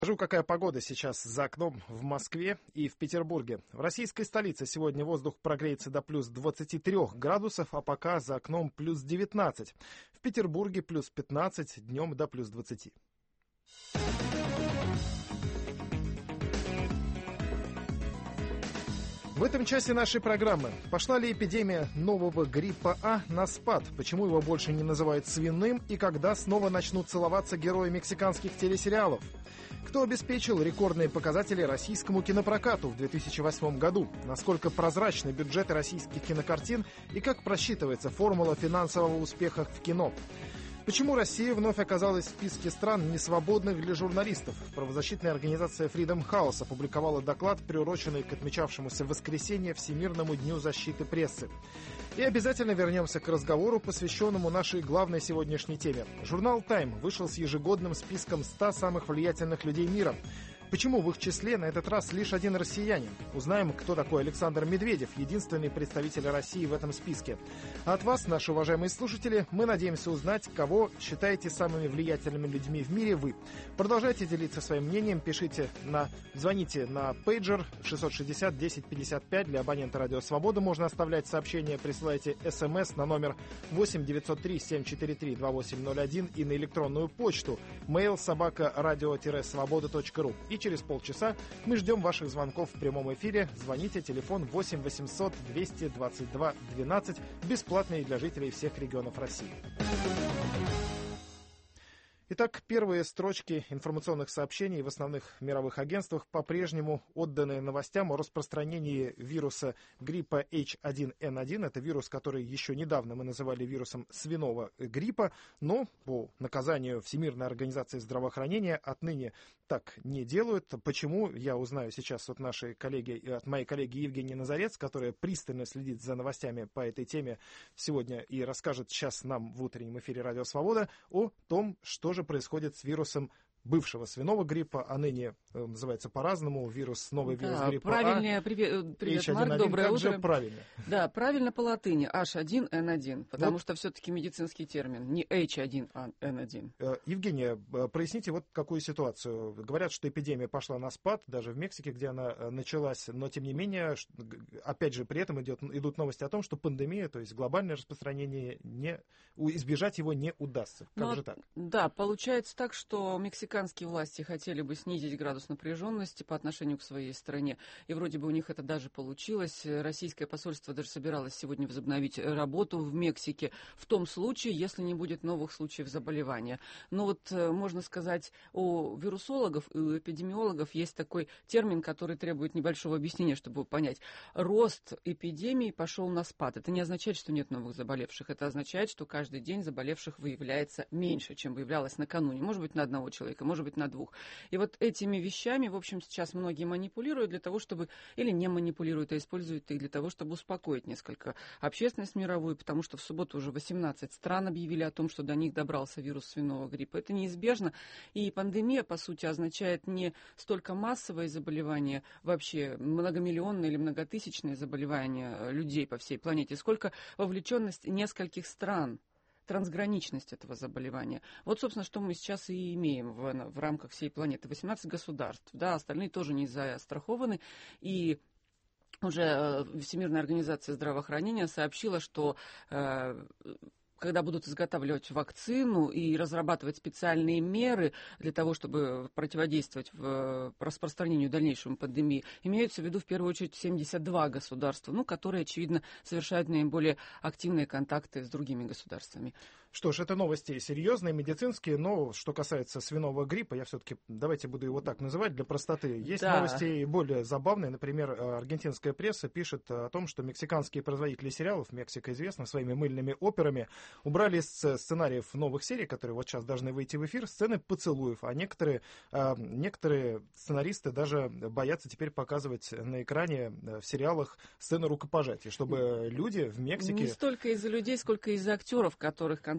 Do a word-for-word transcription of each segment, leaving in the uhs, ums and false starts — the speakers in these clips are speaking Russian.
Скажу, какая погода сейчас за окном в Москве и в Петербурге. В российской столице сегодня воздух прогреется до плюс двадцати трёх градусов, а пока за окном плюс девятнадцать. В Петербурге плюс пятнадцать, днем до плюс двадцати. В этом часе нашей программы. Пошла ли эпидемия нового гриппа А на спад? Почему его больше не называют свиным? И когда снова начнут целоваться герои мексиканских телесериалов? Кто обеспечил рекордные показатели российскому кинопрокату в две тысячи восьмом году? Насколько прозрачны бюджеты российских кинокартин? И как просчитывается формула финансового успеха в кино? Почему Россия вновь оказалась в списке стран, несвободных для журналистов? Правозащитная организация Freedom House опубликовала доклад, приуроченный к отмечавшемуся в воскресенье Всемирному дню защиты прессы. И обязательно вернемся к разговору, посвященному нашей главной сегодняшней теме. Журнал Time вышел с ежегодным списком ста самых влиятельных людей мира. Почему в их числе на этот раз лишь один россиянин? Узнаем, кто такой Александр Медведев, единственный представитель России в этом списке. А от вас, наши уважаемые слушатели, мы надеемся узнать, кого считаете самыми влиятельными людьми в мире вы. Продолжайте делиться своим мнением, пишите на, звоните на пейджер шестьсот шестьдесят десять пятьдесят пять, для абонента Радио Свобода можно оставлять сообщения, присылайте смс на номер восемь девятьсот три семь четыре три два восемь ноль один и на электронную почту mail собака радио свобода точка ру. И через полчаса мы ждем ваших звонков в прямом эфире. Звоните, телефон восемь восемьсот двести двадцать два двенадцать, бесплатный для жителей всех регионов России. Итак, первые строчки информационных сообщений в основных мировых агентствах по-прежнему отданы новостям о распространении вируса гриппа эйч один эн один. Это вирус, который еще недавно мы называли вирусом свиного гриппа, но по наказанию Всемирной организации здравоохранения отныне так не делают. Почему, я узнаю сейчас от нашей коллеги, от моей коллеги Евгении Назарец, которая пристально следит за новостями по этой теме сегодня и расскажет сейчас нам в утреннем эфире Радио Свобода о том, что же происходит с вирусом бывшего свиного гриппа, а ныне э, называется по-разному, вирус, новый да, вирус гриппа правильнее, А. Привет, привет Марк, Марк, доброе как утро. Же правильно? Да, правильно по латыни, эйч один эн один, потому вот. что все-таки медицинский термин, не эйч один эн один. Э, Евгения, проясните вот какую ситуацию. Говорят, что эпидемия пошла на спад, даже в Мексике, где она началась, но тем не менее, опять же, при этом идет, идут новости о том, что пандемия, то есть глобальное распространение, не, избежать его не удастся. Как но, же так? Да, получается так, что мексиканские власти хотели бы снизить градус напряженности по отношению к своей стране. И вроде бы у них это даже получилось. Российское посольство даже собиралось сегодня возобновить работу в Мексике в том случае, если не будет новых случаев заболевания. Но вот можно сказать, у вирусологов и у эпидемиологов есть такой термин, который требует небольшого объяснения, чтобы понять. Рост эпидемии пошел на спад. Это не означает, что нет новых заболевших. Это означает, что каждый день заболевших выявляется меньше, чем выявлялось накануне. Может быть, на одного человека, может быть, на двух. И вот этими вещами, в общем, сейчас многие манипулируют для того, чтобы, или не манипулируют, а используют их для того, чтобы успокоить несколько общественность мировую, потому что в субботу уже восемнадцать стран объявили о том, что до них добрался вирус свиного гриппа. Это неизбежно. И пандемия, по сути, означает не столько массовое заболевание, вообще многомиллионное или многотысячное заболевание людей по всей планете, сколько вовлеченность нескольких стран. Трансграничность этого заболевания. Вот, собственно, что мы сейчас и имеем в, в рамках всей планеты. восемнадцать государств, да, остальные тоже не застрахованы, и уже Всемирная организация здравоохранения сообщила, что э, когда будут изготавливать вакцину и разрабатывать специальные меры для того, чтобы противодействовать в распространению дальнейшему пандемии, имеются в виду в первую очередь семьдесят два государства, ну, которые, очевидно, совершают наиболее активные контакты с другими государствами. Что ж, это новости серьезные, медицинские, но что касается свиного гриппа, я все-таки, давайте буду его так называть для простоты. Есть да. новости более забавные. Например, аргентинская пресса пишет о том, что мексиканские производители сериалов, Мексика известна своими мыльными операми, убрали из сценариев новых серий, которые вот сейчас должны выйти в эфир, сцены поцелуев, а некоторые, некоторые сценаристы даже боятся теперь показывать на экране в сериалах сцены рукопожатия, чтобы люди в Мексике... Не столько из-за людей, сколько из-за актеров, которых контакт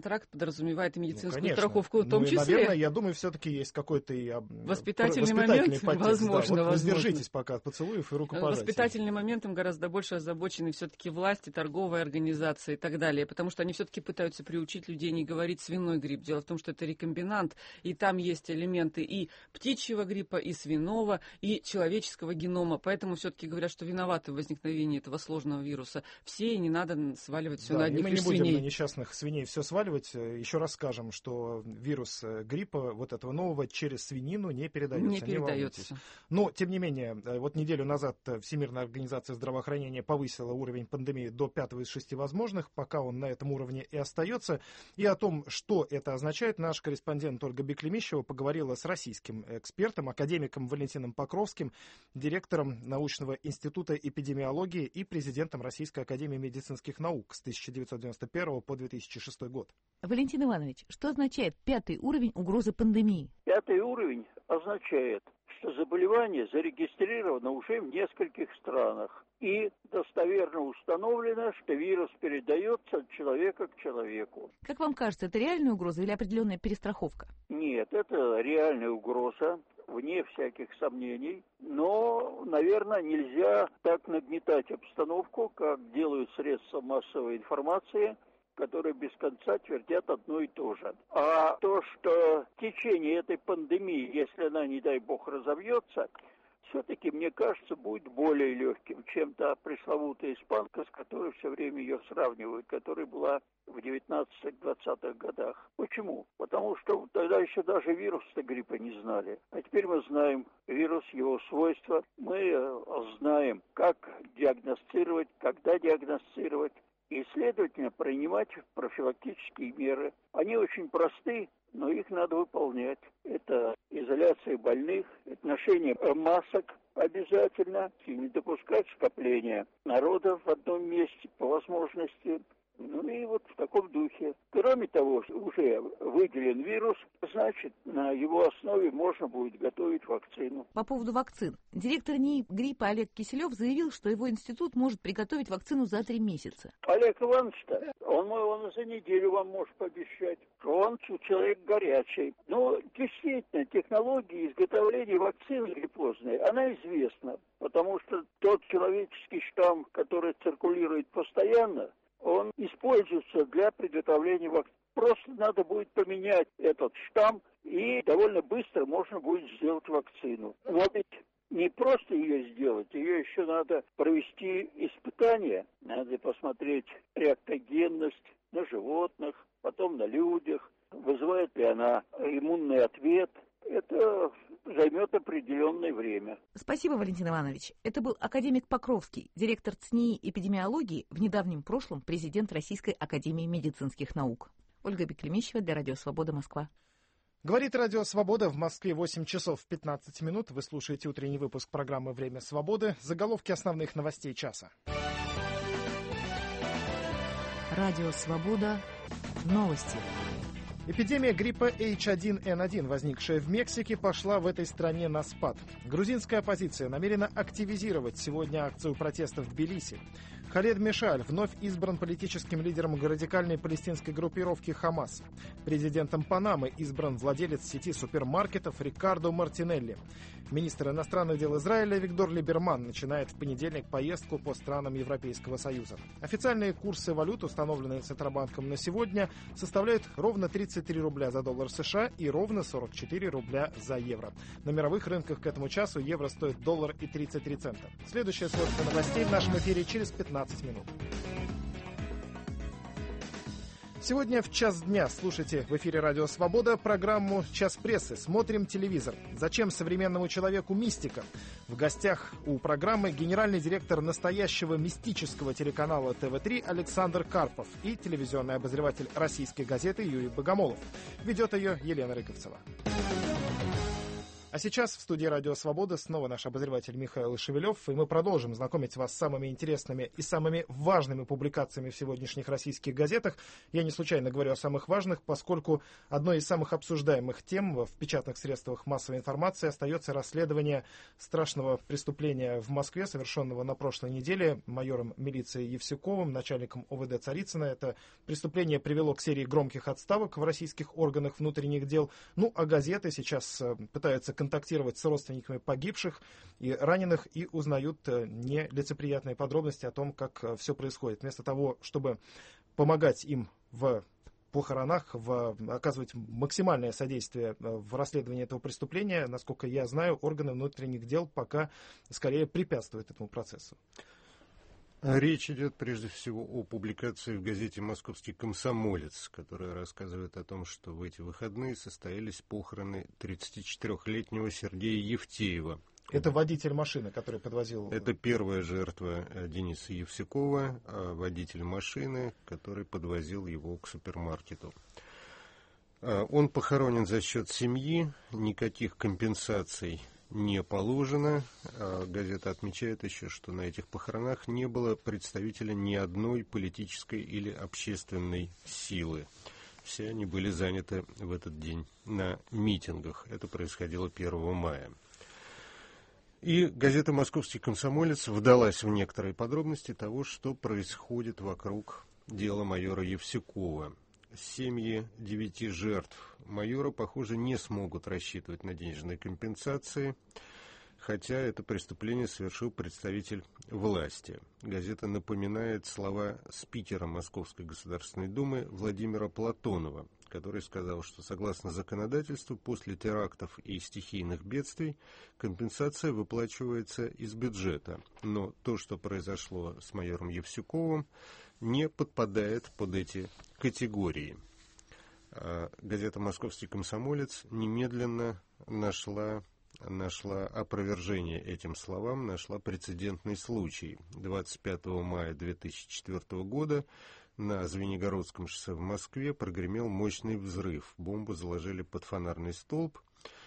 контракт подразумевает и медицинскую ну, страховку в том ну, и, числе. Наверное, я думаю, все-таки есть какой-то и воспитательный, воспитательный момент, подтекст. возможно, Да. Вот возможно. воздержитесь пока от поцелуев и рукопожатий. Воспитательным моментом гораздо больше озабочены все-таки власти, торговые организации и так далее, потому что они все-таки пытаются приучить людей не говорить свиной грипп. Дело в том, что это рекомбинант, и там есть элементы и птичьего гриппа, и свиного, и человеческого генома, поэтому все-таки говорят, что виноваты в возникновении этого сложного вируса все, и не надо сваливать все да, на одних мы лишь не будем свиней. на несчастных свиней все сваливать. Еще раз скажем, что вирус гриппа вот этого нового через свинину не передается. Не передается. Не Но, тем не менее, вот неделю назад Всемирная организация здравоохранения повысила уровень пандемии до пятого из шести возможных, пока он на этом уровне и остается. И о том, что это означает, наш корреспондент Ольга Беклемищева поговорила с российским экспертом, академиком Валентином Покровским, директором научного института эпидемиологии и президентом Российской академии медицинских наук с тысяча девятьсот девяносто первого по две тысячи шестой год. Валентин Иванович, что означает пятый уровень угрозы пандемии? Пятый уровень означает, что заболевание зарегистрировано уже в нескольких странах. И достоверно установлено, что вирус передается от человека к человеку. Как вам кажется, это реальная угроза или определенная перестраховка? Нет, это реальная угроза, вне всяких сомнений. Но, наверное, нельзя так нагнетать обстановку, как делают средства массовой информации, которые без конца твердят одно и то же. А то, что в течение этой пандемии, если она, не дай бог, разовьется, все-таки, мне кажется, будет более легким, чем та пресловутая испанка, с которой все время ее сравнивают, которая была в девятнадцатых-двадцатых годах. Почему? Потому что тогда еще даже вирус-то гриппа не знали. А теперь мы знаем вирус, его свойства. Мы знаем, как диагностировать, когда диагностировать. И, следовательно, принимать профилактические меры. Они очень просты, но их надо выполнять. Это изоляция больных, это ношение масок обязательно, и не допускать скопления народа в одном месте по возможности. Ну и вот в таком духе. Кроме того, уже выделен вирус, значит, на его основе можно будет готовить вакцину. По поводу вакцин. Директор НИИ гриппа Олег Киселев заявил, что его институт может приготовить вакцину за три месяца. Олег Иванович-то, он, он за неделю вам может пообещать. Он человек горячий. Но действительно, технология изготовления вакцины гриппозной, она известна. Потому что тот человеческий штамм, который циркулирует постоянно, он используется для приготовления вакцины. Просто надо будет поменять этот штамм, и довольно быстро можно будет сделать вакцину. Но ведь не просто ее сделать, ее еще надо провести испытания. Надо посмотреть реактогенность на животных, потом на людях, вызывает ли она иммунный ответ. Это займет определенное время. Спасибо, Валентин Иванович. Это был академик Покровский, директор ЦНИИ эпидемиологии, в недавнем прошлом президент Российской академии медицинских наук. Ольга Беклемищева для Радио Свобода, Москва. Говорит Радио Свобода. В Москве восемь часов пятнадцать минут. Вы слушаете утренний выпуск программы «Время свободы». Заголовки основных новостей часа. Радио Свобода. Новости. Эпидемия гриппа эйч один эн один, возникшая в Мексике, пошла в этой стране на спад. Грузинская оппозиция намерена активизировать сегодня акцию протеста в Тбилиси. Халед Мишаль вновь избран политическим лидером радикальной палестинской группировки «Хамас». Президентом Панамы избран владелец сети супермаркетов Рикардо Мартинелли. Министр иностранных дел Израиля Виктор Либерман начинает в понедельник поездку по странам Европейского Союза. Официальные курсы валют, установленные Центробанком на сегодня, составляют ровно тридцать три рубля за доллар США и ровно сорок четыре рубля за евро. На мировых рынках к этому часу евро стоит доллар и тридцать три цента. Следующая сводка новостей в нашем эфире через пятнадцать минут. Сегодня в час дня слушайте в эфире Радио Свобода программу «Час прессы». Смотрим телевизор. Зачем современному человеку мистика? В гостях у программы генеральный директор настоящего мистического телеканала тэ вэ три Александр Карпов и телевизионный обозреватель российской газеты Юрий Богомолов. Ведет ее Елена Рыковцева. А сейчас в студии «Радио Свобода» снова наш обозреватель Михаил Шевелев, и мы продолжим знакомить вас с самыми интересными и самыми важными публикациями в сегодняшних российских газетах. Я не случайно говорю о самых важных, поскольку одной из самых обсуждаемых тем в печатных средствах массовой информации остается расследование страшного преступления в Москве, совершенного на прошлой неделе майором милиции Евсюковым, начальником О В Д Царицына. Это преступление привело к серии громких отставок в российских органах внутренних дел. Ну, а газеты сейчас пытаются контактировать с родственниками погибших и раненых и узнают нелицеприятные подробности о том, как все происходит. Вместо того, чтобы помогать им в похоронах, в, оказывать максимальное содействие в расследовании этого преступления, насколько я знаю, органы внутренних дел пока скорее препятствуют этому процессу. Речь идет прежде всего о публикации в газете «Московский комсомолец», которая рассказывает о том, что в эти выходные состоялись похороны тридцатичетырёхлетнего Сергея Евтеева. Это водитель машины, который подвозил... Это первая жертва Дениса Евсюкова, водитель машины, который подвозил его к супермаркету. Он похоронен за счет семьи, никаких компенсаций не положено. Газета отмечает еще, что на этих похоронах не было представителя ни одной политической или общественной силы. Все они были заняты в этот день на митингах. Это происходило первого мая. И газета «Московский комсомолец» вдалась в некоторые подробности того, что происходит вокруг дела майора Евсюкова. Семьи девяти жертв майора, похоже, не смогут рассчитывать на денежные компенсации, хотя это преступление совершил представитель власти. Газета напоминает слова спикера Московской Государственной Думы Владимира Платонова, который сказал, что согласно законодательству после терактов и стихийных бедствий компенсация выплачивается из бюджета, но то, что произошло с майором Евсюковым, не подпадает под эти категории. Газета «Московский комсомолец» немедленно нашла, нашла опровержение этим словам, нашла прецедентный случай. двадцать пятого мая две тысячи четвёртого года на Звенигородском шоссе в Москве прогремел мощный взрыв. Бомбу заложили под фонарный столб,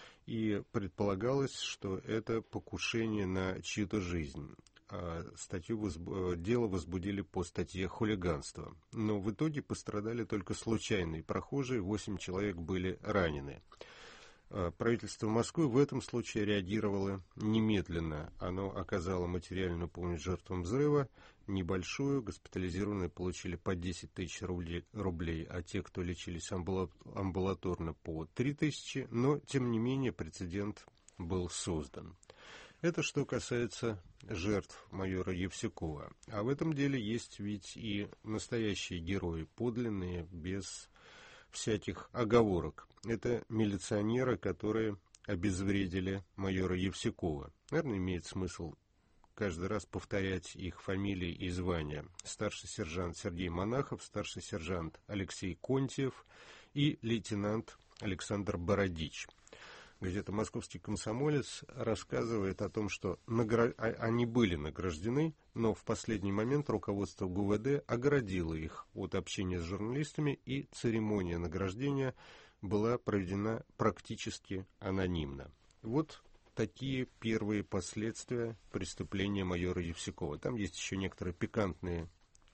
и предполагалось, что это покушение на чью-то жизнь. Статью возб... Дело возбудили по статье «Хулиганство». Но в итоге пострадали только случайные прохожие, восемь человек были ранены. Правительство Москвы в этом случае реагировало немедленно. Оно оказало материальную помощь жертвам взрыва, небольшую, госпитализированные получили по десять тысяч рублей, а те, кто лечились амбулаторно, по три тысячи, но, тем не менее, прецедент был создан. Это что касается жертв майора Евсюкова. А в этом деле есть ведь и настоящие герои, подлинные, без всяких оговорок. Это милиционеры, которые обезвредили майора Евсюкова. Наверное, имеет смысл каждый раз повторять их фамилии и звания. Старший сержант Сергей Монахов, старший сержант Алексей Контьев и лейтенант Александр Бородич. Газета «Московский комсомолец» рассказывает о том, что награ... они были награждены, но в последний момент руководство Г У В Д оградило их от общения с журналистами, и церемония награждения была проведена практически анонимно. Вот такие первые последствия преступления майора Евсюкова. Там есть еще некоторые пикантные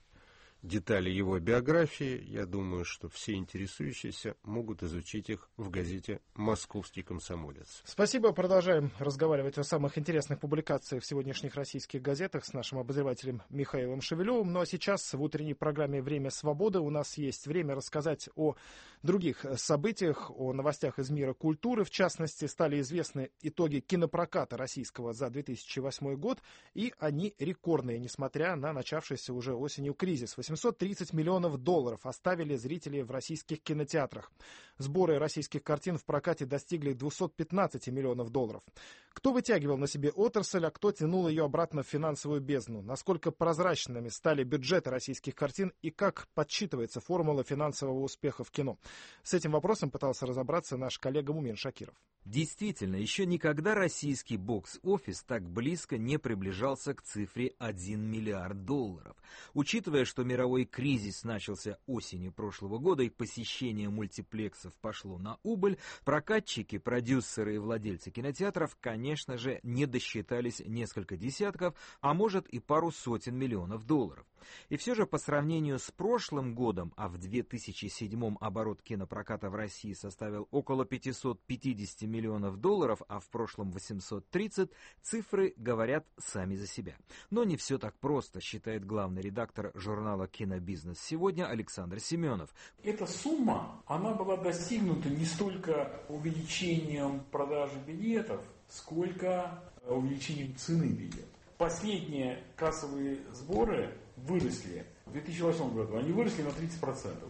детали его биографии. Я думаю, что все интересующиеся могут изучить их в газете «Московский комсомолец». Спасибо. Продолжаем разговаривать о самых интересных публикациях в сегодняшних российских газетах с нашим обозревателем Михаилом Шевелевым. Ну а сейчас в утренней программе «Время свободы» у нас есть время рассказать о других событиях, о новостях из мира культуры. В частности, стали известны итоги кинопроката российского за две тысячи восьмой год, и они рекордные, несмотря на начавшийся уже осенью кризис. восемьсот тридцать миллионов долларов оставили зрители в российских кинотеатрах. Сборы российских картин в прокате достигли двести пятнадцать миллионов долларов. Кто вытягивал на себе отрасль, а кто тянул ее обратно в финансовую бездну? Насколько прозрачными стали бюджеты российских картин и как подсчитывается формула финансового успеха в кино? С этим вопросом пытался разобраться наш коллега Мумин Шакиров. Действительно, еще никогда российский бокс-офис так близко не приближался к цифре один миллиард долларов. Учитывая, что мировой кризис начался осенью прошлого года и посещение мультиплексов владельцев пошло на убыль, прокатчики, продюсеры и владельцы кинотеатров, конечно же, не досчитались несколько десятков, а может и пару сотен миллионов долларов. И все же по сравнению с прошлым годом, а в две тысячи седьмом оборот кинопроката в России составил около пятьсот пятьдесят миллионов долларов, а в прошлом восемьсот тридцать, цифры говорят сами за себя. Но не все так просто, считает главный редактор журнала «Кинобизнес сегодня» Александр Семенов. Эта сумма, она была достигнута не столько увеличением продажи билетов, сколько увеличением цены билетов. Последние кассовые сборы выросли в две тысячи восьмом году, они выросли на тридцать процентов,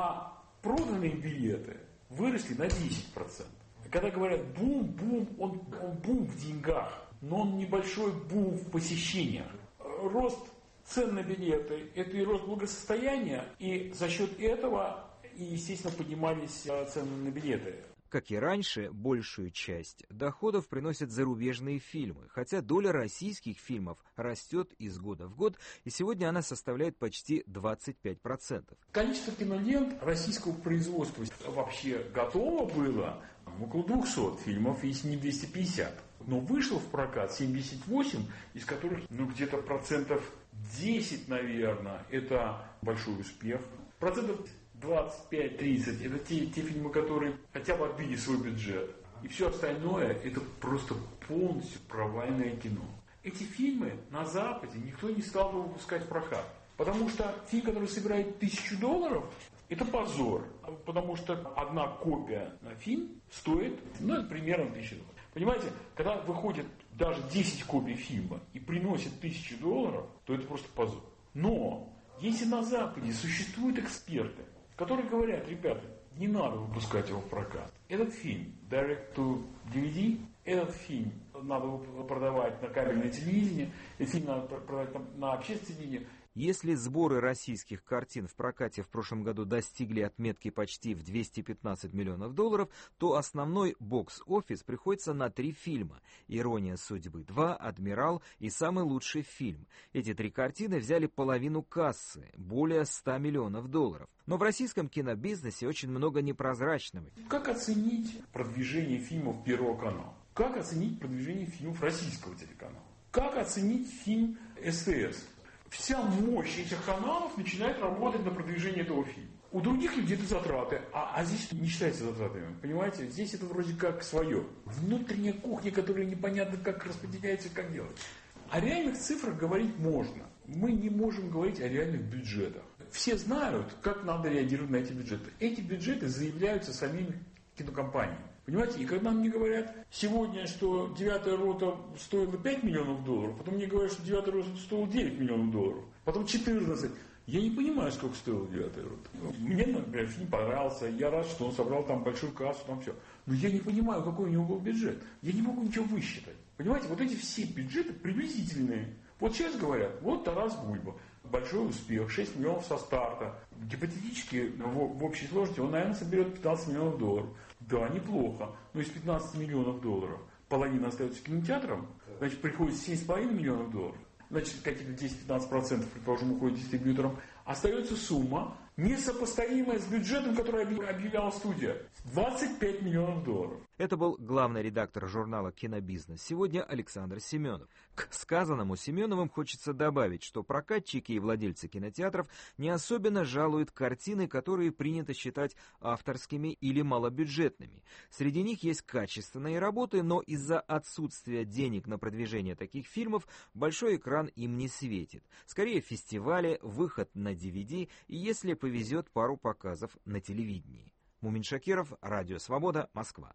а проданные билеты выросли на десять процентов. Когда говорят бум-бум, он, он бум в деньгах, но он небольшой бум в посещениях. Рост цен на билеты – это и рост благосостояния, и за счет этого, естественно, поднимались цены на билеты. Как и раньше, большую часть доходов приносят зарубежные фильмы, хотя доля российских фильмов растет из года в год, и сегодня она составляет почти двадцать пять процентов. Количество кинолент российского производства вообще готово было около двухсот фильмов, если не двести пятьдесят. Но вышло в прокат семьдесят восемь, из которых ну, где-то процентов десять, наверное, это большой успех. Процентов двадцать пять тридцать это те, те фильмы, которые хотя бы отбили свой бюджет. И все остальное это просто полностью провальное кино. Эти фильмы на Западе никто не стал бы выпускать в прокат. Потому что фильм, который собирает тысячу долларов, это позор. Потому что одна копия на фильм стоит, ну, это примерно тысячу долларов. Понимаете, когда выходит даже десять копий фильма и приносит тысячу долларов, то это просто позор. Но если на Западе существуют эксперты, которые говорят, ребята, не надо выпускать его в прокат. Этот фильм Direct to ди ви ди, этот фильм надо продавать на кабельное телевидение, этот фильм надо продавать на общественное телевидение. Если сборы российских картин в прокате в прошлом году достигли отметки почти в двести пятнадцать миллионов долларов, то основной бокс-офис приходится на три фильма: «Ирония судьбы два», «Адмирал» и «Самый лучший фильм». Эти три картины взяли половину кассы, более ста миллионов долларов. Но в российском кинобизнесе очень много непрозрачного. Как оценить продвижение фильмов Первого канала? Как оценить продвижение фильмов российского телеканала? Как оценить фильм эс тэ эс? Вся мощь этих каналов начинает работать на продвижение этого фильма. У других людей это затраты, а, а здесь не считается затратами. Понимаете, здесь это вроде как свое. Внутренняя кухня, которая непонятно как распределяется, как делать. О реальных цифрах говорить можно. Мы не можем говорить о реальных бюджетах. Все знают, как надо реагировать на эти бюджеты. Эти бюджеты заявляются самими кинокомпаниями. Понимаете, и когда мне говорят сегодня, что девятая рота стоила пять миллионов долларов, потом мне говорят, что девятая рота стоила девять миллионов долларов, потом четырнадцать. Я не понимаю, сколько стоила девятая рота. Мне, например, фильм понравился, я рад, что он собрал там большую кассу, там все. Но я не понимаю, какой у него был бюджет. Я не могу ничего высчитать. Понимаете, вот эти все бюджеты приблизительные. Вот сейчас говорят, вот Тарас Бульба. Большой успех, шесть миллионов со старта. Гипотетически в, в общей сложности он, наверное, соберет пятнадцать миллионов долларов. Да, неплохо. Но из пятнадцати миллионов долларов половина остается кинотеатром, значит, приходит семь с половиной миллионов долларов. Значит, какие-то десять-пятнадцать процентов, предположим, уходит дистрибьюторам. Остается сумма, несопоставимая с бюджетом, который объявляла студия. двадцать пять миллионов долларов. Это был главный редактор журнала «Кинобизнес сегодня» Александр Семенов. К сказанному Семеновым хочется добавить, что прокатчики и владельцы кинотеатров не особенно жалуют картины, которые принято считать авторскими или малобюджетными. Среди них есть качественные работы, но из-за отсутствия денег на продвижение таких фильмов большой экран им не светит. Скорее фестивали, выход на ди ви ди и, если повезет, пару показов на телевидении. Мумин Шакиров, Радио Свобода, Москва.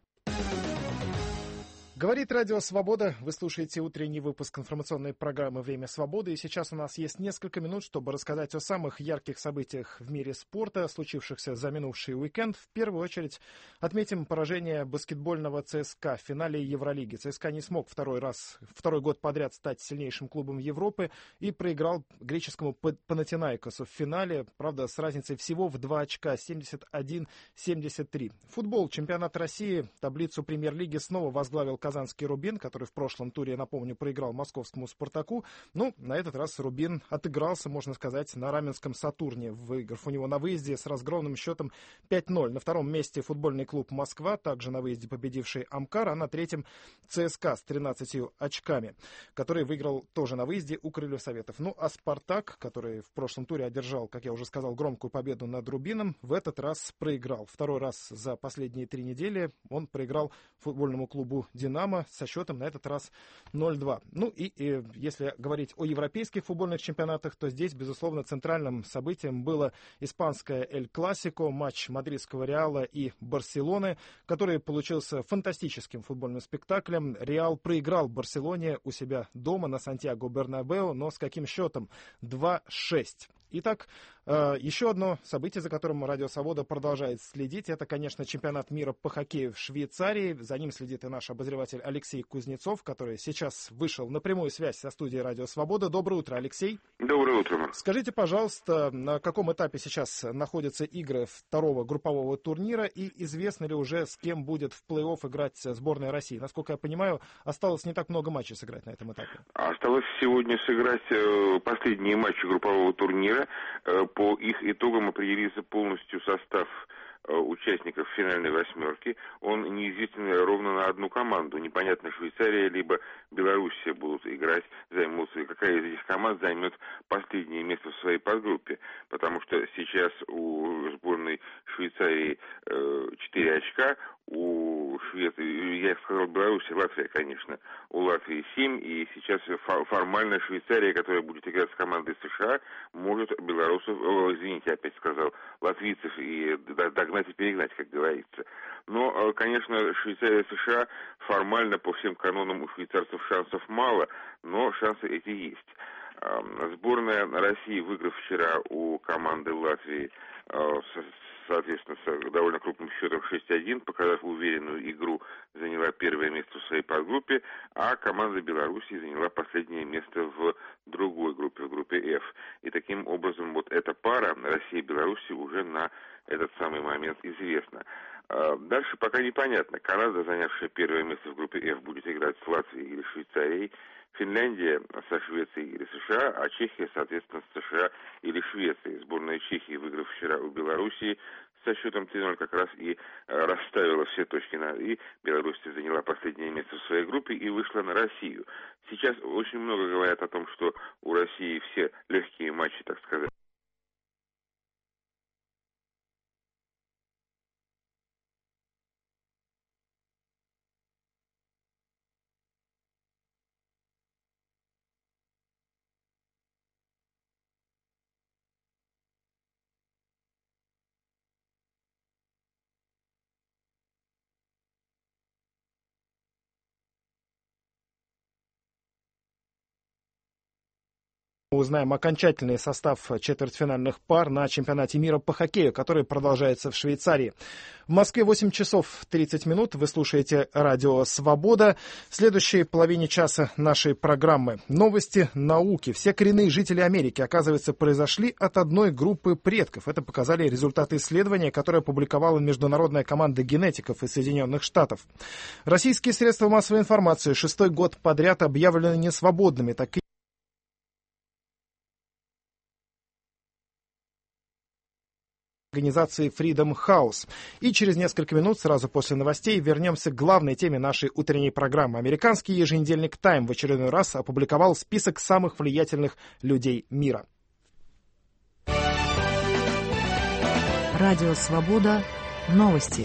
Говорит Радио Свобода. Вы слушаете утренний выпуск информационной программы «Время свободы». И сейчас у нас есть несколько минут, чтобы рассказать о самых ярких событиях в мире спорта, случившихся за минувший уикенд. В первую очередь отметим поражение баскетбольного ЦСКА в финале Евролиги. ЦСКА не смог второй раз, второй год подряд стать сильнейшим клубом Европы и проиграл греческому Панатинаикосу в финале. Правда, с разницей всего в два очка, семьдесят один семьдесят три. Футбол. Чемпионат России. Таблицу премьер-лиги снова возглавил казанский «Рубин», который в прошлом туре, я напомню, проиграл московскому «Спартаку». Ну, на этот раз «Рубин» отыгрался, можно сказать, на раменском «Сатурне», выиграв у него на выезде с разгромным счетом пять ноль. На втором месте футбольный клуб «Москва», также на выезде победивший «Амкар», а на третьем ЦСКА с тринадцатью очками, который выиграл тоже на выезде у Крыльев Советов. Ну, а «Спартак», который в прошлом туре одержал, как я уже сказал, громкую победу над «Рубином», в этот раз проиграл. Второй раз за последние три недели он проиграл футбольному клубу «Динамо» со счетом на этот раз ноль два. Ну и, и если говорить о европейских футбольных чемпионатах, то здесь, безусловно, центральным событием было испанское «Эль Классико», матч мадридского «Реала» и «Барселоны», который получился фантастическим футбольным спектаклем. «Реал» проиграл «Барселоне» у себя дома на Сантьяго-Бернабеу, но с каким счетом? два шесть. Итак, еще одно событие, за которым Радио Свобода продолжает следить, это, конечно, чемпионат мира по хоккею в Швейцарии. За ним следит и наш обозреватель Алексей Кузнецов, который сейчас вышел на прямую связь со студией Радио Свобода. Доброе утро, Алексей. Доброе утро. Скажите, пожалуйста, на каком этапе сейчас находятся игры второго группового турнира и известно ли уже, с кем будет в плей-офф играть сборная России? Насколько я понимаю, осталось не так много матчей сыграть на этом этапе. Осталось сегодня сыграть последние матчи группового турнира. По их итогам определился полностью состав участников финальной восьмерки. Он неизвестен ровно на одну команду. Непонятно, Швейцария либо Белоруссия будут играть, займутся. Какая из этих команд займет последнее место в своей подгруппе. Потому что сейчас у сборной Швейцарии четыре очка, у Швеции, я сказал Белоруссия, Латвия, конечно, у Латвии семь, и сейчас формально Швейцария, которая будет играть с командой США, может белорусов, о, извините, опять сказал, латвийцев и догнать и перегнать, как говорится. Но, конечно, Швейцария и США формально по всем канонам у швейцарцев шансов мало, но шансы эти есть. Сборная России, выиграв вчера у команды Латвии, соответственно, с довольно крупным счетом шесть один, показав уверенную игру, заняла первое место в своей подгруппе, а команда Беларуси заняла последнее место в другой группе, в группе F. И таким образом вот эта пара России и Беларуси уже на этот самый момент известна. Дальше пока непонятно. Канада, занявшая первое место в группе F, будет играть с Латвией или Швейцарией, Финляндия со Швецией или США, а Чехия, соответственно, с США или Швецией. Сборная Чехии, выиграв вчера у Белоруссии со счетом три ноль, как раз и расставила все точки над «и». Белоруссия заняла последнее место в своей группе и вышла на Россию. Сейчас очень много говорят о том, что у России все легкие матчи, так сказать, Узнаем окончательный состав четвертьфинальных пар на чемпионате мира по хоккею, который продолжается в Швейцарии. В Москве восемь часов тридцать минут. Вы слушаете Радио Свобода. В следующей половине часа нашей программы новости науки. Все коренные жители Америки, оказывается, произошли от одной группы предков. Это показали результаты исследования, которое опубликовала международная команда генетиков из Соединенных Штатов. Российские средства массовой информации шестой год подряд объявлены несвободными. Так организации Freedom House. И через несколько минут, сразу после новостей, вернемся к главной теме нашей утренней программы. Американский еженедельник Time в очередной раз опубликовал список самых влиятельных людей мира. Радио Свобода. Новости.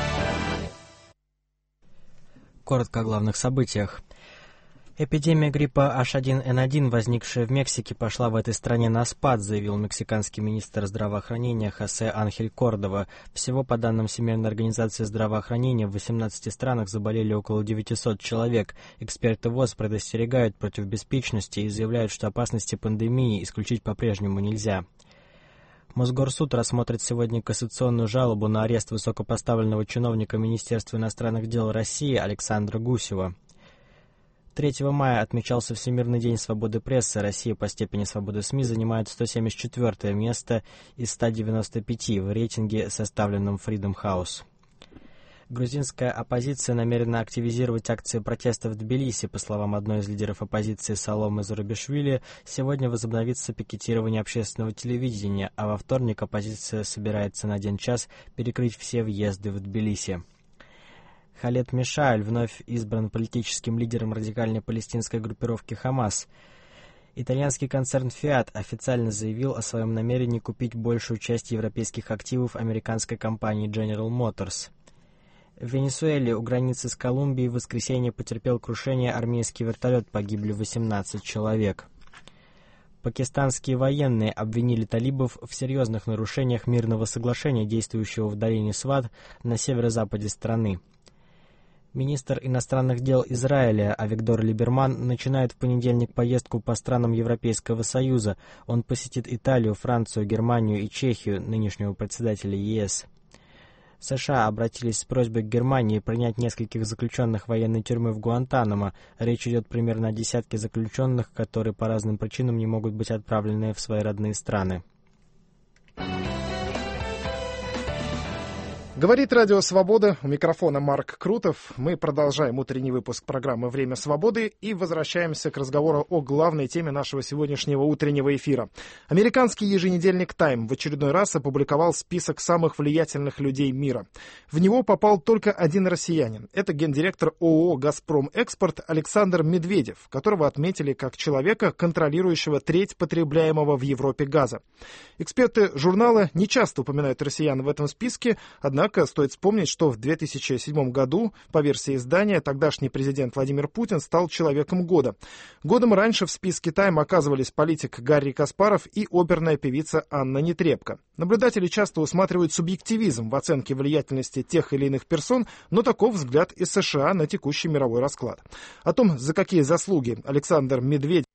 Коротко о главных событиях. Эпидемия гриппа эйч один эн один, возникшая в Мексике, пошла в этой стране на спад, заявил мексиканский министр здравоохранения Хосе Анхель Кордова. Всего, по данным Всемирной организации здравоохранения, в восемнадцати странах заболели около девятисот человек. Эксперты ВОЗ предостерегают против беспечности и заявляют, что опасности пандемии исключить по-прежнему нельзя. Мосгорсуд рассмотрит сегодня кассационную жалобу на арест высокопоставленного чиновника Министерства иностранных дел России Александра Гусева. третьего мая отмечался Всемирный день свободы прессы. Россия по степени свободы СМИ занимает сто семьдесят четвёртое место из ста девяноста пяти в рейтинге, составленном Freedom House. Грузинская оппозиция намерена активизировать акции протеста в Тбилиси. По словам одной из лидеров оппозиции Саломы Зурабишвили, сегодня возобновится пикетирование общественного телевидения, а во вторник оппозиция собирается на один час перекрыть все въезды в Тбилиси. Халед Мишаэль вновь избран политическим лидером радикальной палестинской группировки «Хамас». Итальянский концерн Fiat официально заявил о своем намерении купить большую часть европейских активов американской компании General Motors. В Венесуэле у границы с Колумбией в воскресенье потерпел крушение армейский вертолет, погибли восемнадцать человек. Пакистанские военные обвинили талибов в серьезных нарушениях мирного соглашения, действующего в долине Сват на северо-западе страны. Министр иностранных дел Израиля Авигдор Либерман начинает в понедельник поездку по странам Европейского Союза. Он посетит Италию, Францию, Германию и Чехию, нынешнего председателя ЕС. США обратились с просьбой к Германии принять нескольких заключенных военной тюрьмы в Гуантанамо. Речь идет примерно о десятке заключенных, которые по разным причинам не могут быть отправлены в свои родные страны. Говорит Радио Свобода, у микрофона Марк Крутов. Мы продолжаем утренний выпуск программы «Время свободы» и возвращаемся к разговору о главной теме нашего сегодняшнего утреннего эфира. Американский еженедельник «Тайм» в очередной раз опубликовал список самых влиятельных людей мира. В него попал только один россиянин. Это гендиректор ООО «Газпром Экспорт» Александр Медведев, которого отметили как человека, контролирующего треть потребляемого в Европе газа. Эксперты журнала не часто упоминают россиян в этом списке, однако Однако стоит вспомнить, что в две тысячи седьмом году, по версии издания, тогдашний президент Владимир Путин стал человеком года. Годом раньше в списке «Тайм» оказывались политик Гарри Каспаров и оперная певица Анна Нетребко. Наблюдатели часто усматривают субъективизм в оценке влиятельности тех или иных персон, но таков взгляд из США на текущий мировой расклад. О том, за какие заслуги Александр Медведев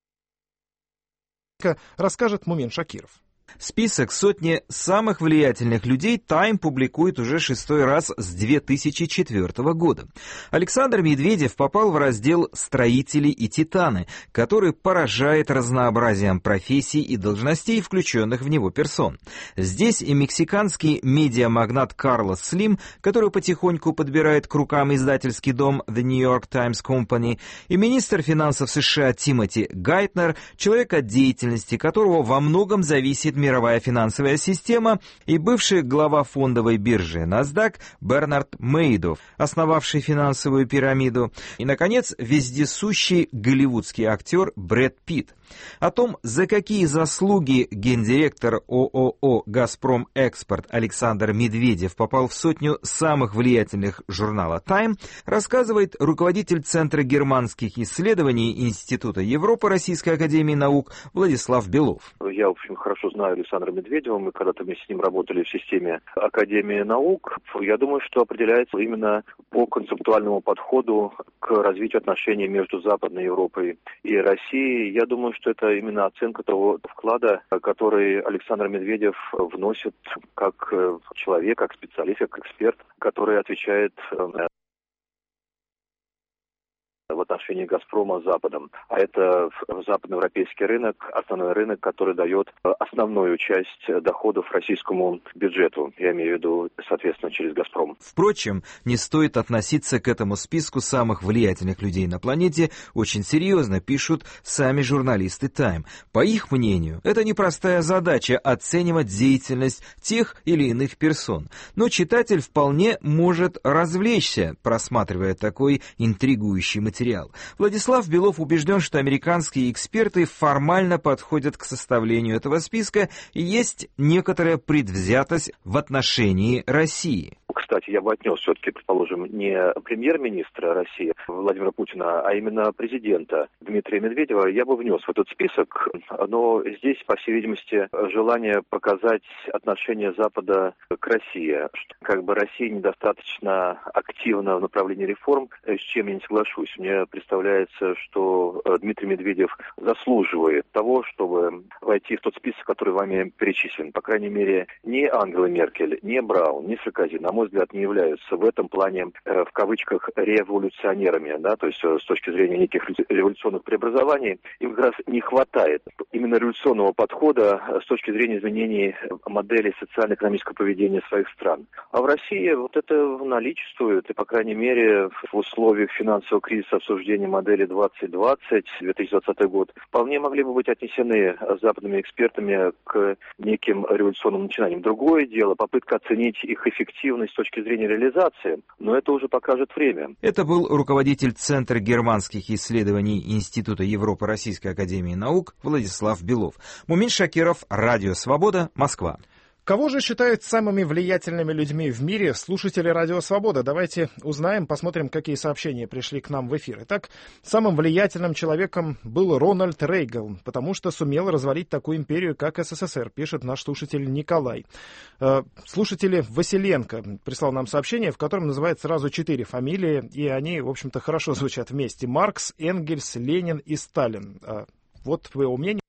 расскажет Мумин Шакиров. Список сотни самых влиятельных людей «Тайм» публикует уже шестой раз с две тысячи четвёртого года. Александр Медведев попал в раздел «Строители и титаны», который поражает разнообразием профессий и должностей, включенных в него персон. Здесь и мексиканский медиамагнат Карлос Слим, который потихоньку подбирает к рукам издательский дом The New York Times Company, и министр финансов США Тимоти Гайтнер, человек от деятельности которого во многом зависит мировая финансовая система, и бывший глава фондовой биржи NASDAQ Бернард Мейдофф, основавший финансовую пирамиду, и, наконец, вездесущий голливудский актер Брэд Питт. О том, за какие заслуги гендиректор ООО «Газпром Экспорт» Александр Медведев попал в сотню самых влиятельных журнала «Тайм», рассказывает руководитель Центра германских исследований Института Европы Российской академии наук Владислав Белов. Я, в общем, хорошо знаю Александра Медведева, мы когда-то вместе с ним работали в системе Академии наук. Я думаю, что определяется именно по концептуальному подходу к развитию отношений между Западной Европой и Россией. Я думаю, что это именно оценка того вклада, который Александр Медведев вносит как человек, как специалист, как эксперт, который отвечает в отношении «Газпрома» с Западом. А это западноевропейский рынок, основной рынок, который дает основную часть доходов российскому бюджету. Я имею в виду, соответственно, через «Газпром». Впрочем, не стоит относиться к этому списку самых влиятельных людей на планете очень серьезно, пишут сами журналисты «Тайм». По их мнению, это непростая задача оценивать деятельность тех или иных персон. Но читатель вполне может развлечься, просматривая такой интригующий материал. Владислав Белов убежден, что американские эксперты формально подходят к составлению этого списка и есть некоторая предвзятость в отношении России. Кстати, я бы отнес все-таки, предположим, не премьер-министра России Владимира Путина, а именно президента Дмитрия Медведева, я бы внес в этот список. Но здесь, по всей видимости, желание показать отношение Запада к России. Что, как бы Россия недостаточно активна в направлении реформ, с чем я не соглашусь. Мне представляется, что Дмитрий Медведев заслуживает того, чтобы войти в тот список, который вами перечислен. По крайней мере, ни Ангела Меркель, ни Браун, ни Саркози, на мой взгляд, не являются в этом плане, э, в кавычках, революционерами, да, то есть э, с точки зрения неких революционных преобразований, им как раз не хватает именно революционного подхода с точки зрения изменений модели социально-экономического поведения своих стран. А в России вот это наличествует, и, по крайней мере, в условиях финансового кризиса обсуждения модели двадцать двадцать, две тысячи двадцатый год, вполне могли бы быть отнесены западными экспертами к неким революционным начинаниям. Другое дело, попытка оценить их эффективность с точки зрения реализации, но это уже покажет время. Это был руководитель Центра германских исследований Института Европы Российской академии наук Владислав Белов. Мумин Шакиров, Радио Свобода, Москва. Кого же считают самыми влиятельными людьми в мире слушатели Радио Свобода? Давайте узнаем, посмотрим, какие сообщения пришли к нам в эфир. Итак, самым влиятельным человеком был Рональд Рейган, потому что сумел развалить такую империю, как СССР, пишет наш слушатель Николай. Слушатель Василенко прислал нам сообщение, в котором называет сразу четыре фамилии, и они, в общем-то, хорошо звучат вместе. Маркс, Энгельс, Ленин и Сталин. Вот твоего мнения.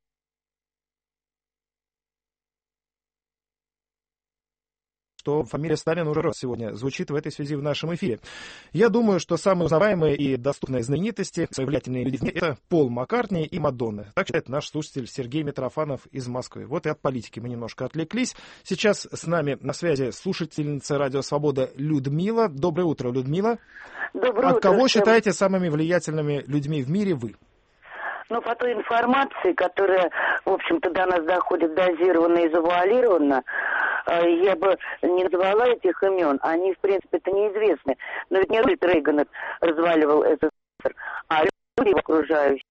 Что фамилия Сталина уже сегодня звучит в этой связи в нашем эфире. Я думаю, что самые узнаваемые и доступные знаменитости, свои влиятельные люди, это Пол Маккартни и Мадонна. Так считает наш слушатель Сергей Митрофанов из Москвы. Вот и от политики мы немножко отвлеклись. Сейчас с нами на связи слушательница Радио Свобода Людмила. Доброе утро, Людмила. Доброе От утро. кого всем. считаете самыми влиятельными людьми в мире вы? Ну, по той информации, которая, в общем-то, до нас доходит дозированно и завуалированно, я бы не назвала этих имен. Они, в принципе, это неизвестны. Но ведь не Рональд Рейган разваливал СССР, а люди окружающие.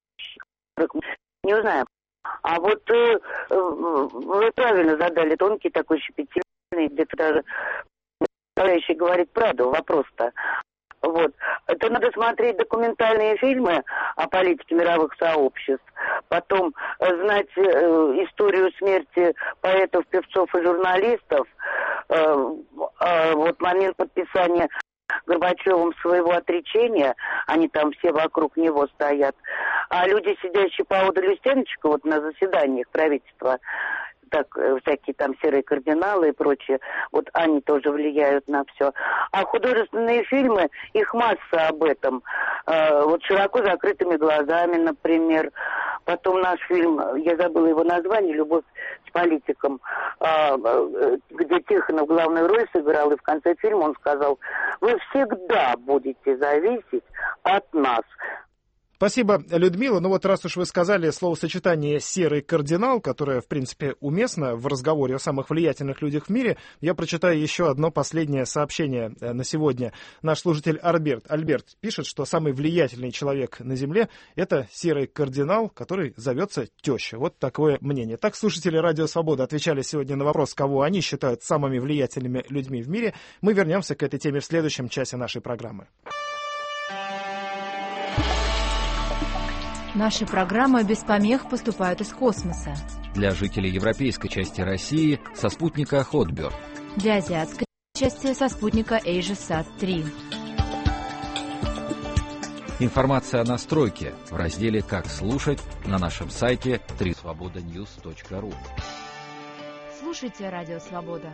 Не узнаем. А вот э, вы правильно задали тонкий такой щепетильный, где-то даже составляющий говорит правду, вопрос-то. Вот. Это надо смотреть документальные фильмы о политике мировых сообществ, потом знать э, историю смерти поэтов, певцов и журналистов, э, э, вот момент подписания Горбачевым своего отречения, они там все вокруг него стоят, а люди, сидящие поодаль у стеночка, вот на заседаниях правительства, так, всякие там серые кардиналы и прочее, вот они тоже влияют на все. А художественные фильмы, их масса об этом. Э, вот «Широко закрытыми глазами», например. Потом наш фильм, я забыла его название, «Любовь с политиком», э, где Тихонов главную роль сыграл, и в конце фильма он сказал: «Вы всегда будете зависеть от нас». Спасибо, Людмила. Ну вот раз уж вы сказали словосочетание «серый кардинал», которое, в принципе, уместно в разговоре о самых влиятельных людях в мире, я прочитаю еще одно последнее сообщение на сегодня. Наш слушатель Альберт, Альберт пишет, что самый влиятельный человек на Земле — это серый кардинал, который зовется теща. Вот такое мнение. Так слушатели Радио Свобода отвечали сегодня на вопрос, кого они считают самыми влиятельными людьми в мире. Мы вернемся к этой теме в следующем часе нашей программы. Наши программы без помех поступают из космоса. Для жителей европейской части России со спутника Хотберд. Для азиатской части со спутника AsiaSat три. Информация о настройке в разделе «Как слушать» на нашем сайте три свобода ньюс точка ру. Слушайте Радио Свобода.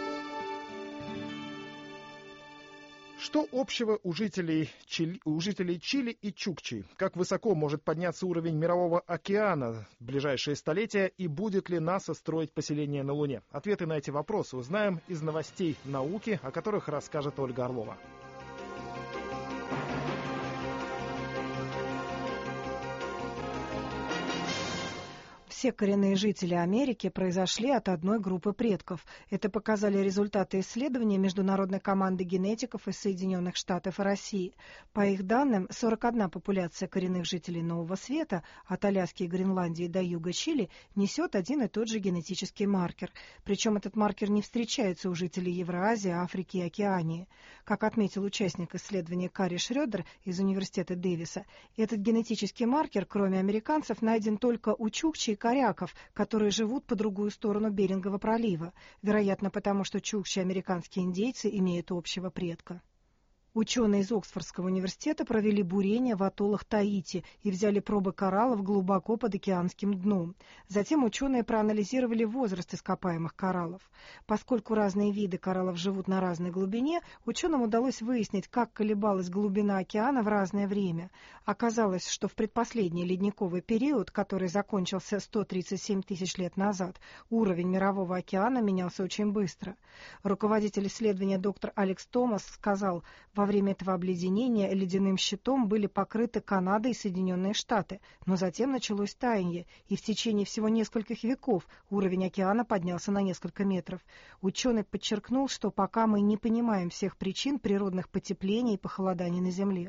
Что общего у жителей Чили, у жителей Чили и Чукчи? Как высоко может подняться уровень мирового океана в ближайшие столетия? И будет ли НАСА строить поселение на Луне? Ответы на эти вопросы узнаем из новостей науки, о которых расскажет Ольга Орлова. Все коренные жители Америки произошли от одной группы предков. Это показали результаты исследования международной команды генетиков из Соединенных Штатов и России. По их данным, сорок одна популяция коренных жителей Нового Света, от Аляски и Гренландии до юга Чили, несет один и тот же генетический маркер. Причем этот маркер не встречается у жителей Евразии, Африки и Океании. Как отметил участник исследования Кари Шредер из Университета Дэвиса, этот генетический маркер, кроме американцев, найден только у чукчи и коряков, которые живут по другую сторону Берингового пролива, вероятно, потому что чукчи и американские индейцы имеют общего предка. Ученые из Оксфордского университета провели бурение в атоллах Таити и взяли пробы кораллов глубоко под океанским дном. Затем ученые проанализировали возраст ископаемых кораллов. Поскольку разные виды кораллов живут на разной глубине, ученым удалось выяснить, как колебалась глубина океана в разное время. Оказалось, что в предпоследний ледниковый период, который закончился сто тридцать семь тысяч лет назад, уровень мирового океана менялся очень быстро. Руководитель исследования доктор Алекс Томас сказал: во время этого обледенения ледяным щитом были покрыты Канада и Соединенные Штаты, но затем началось таяние, и в течение всего нескольких веков уровень океана поднялся на несколько метров. Ученый подчеркнул, что пока мы не понимаем всех причин природных потеплений и похолоданий на Земле.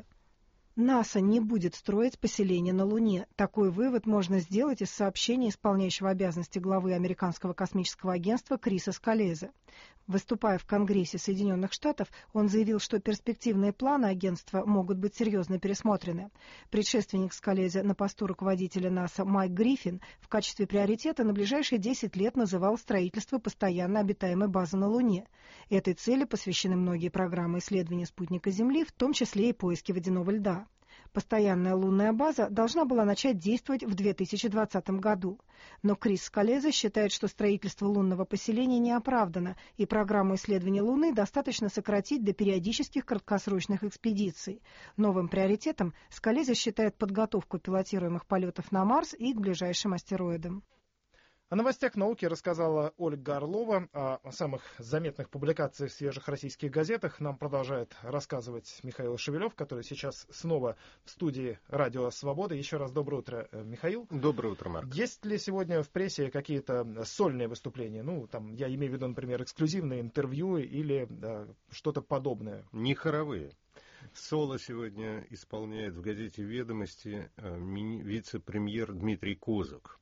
НАСА не будет строить поселение на Луне. Такой вывод можно сделать из сообщения исполняющего обязанности главы Американского космического агентства Криса Скалезе. Выступая в Конгрессе Соединенных Штатов, он заявил, что перспективные планы агентства могут быть серьезно пересмотрены. Предшественник Скалезе на посту руководителя НАСА Майк Гриффин в качестве приоритета на ближайшие десять лет называл строительство постоянно обитаемой базы на Луне. Этой цели посвящены многие программы исследования спутника Земли, в том числе и поиски водяного льда. Постоянная лунная база должна была начать действовать в две тысячи двадцатом году. Но Крис Скалезе считает, что строительство лунного поселения не оправдано, и программу исследования Луны достаточно сократить до периодических краткосрочных экспедиций. Новым приоритетом Скалезе считает подготовку пилотируемых полетов на Марс и к ближайшим астероидам. О новостях науки рассказала Ольга Орлова. О самых заметных публикациях в свежих российских газетах нам продолжает рассказывать Михаил Шевелев, который сейчас снова в студии «Радио Свобода». Еще раз доброе утро, Михаил. Доброе утро, Марк. Есть ли сегодня в прессе какие-то сольные выступления? Ну, там, я имею в виду, например, эксклюзивные интервью или да, что-то подобное? Не хоровые. Соло сегодня исполняет в газете «Ведомости» вице-премьер Дмитрий Козак.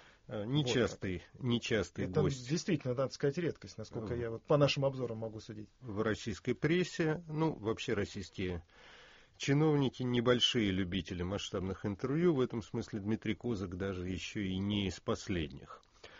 Нечастый, вот нечастый это гость. Действительно, надо сказать, редкость, насколько я вот по нашим обзорам могу судить. В российской прессе, ну, вообще российские чиновники небольшие любители масштабных интервью, в этом смысле Дмитрий Козак даже еще и не из последних.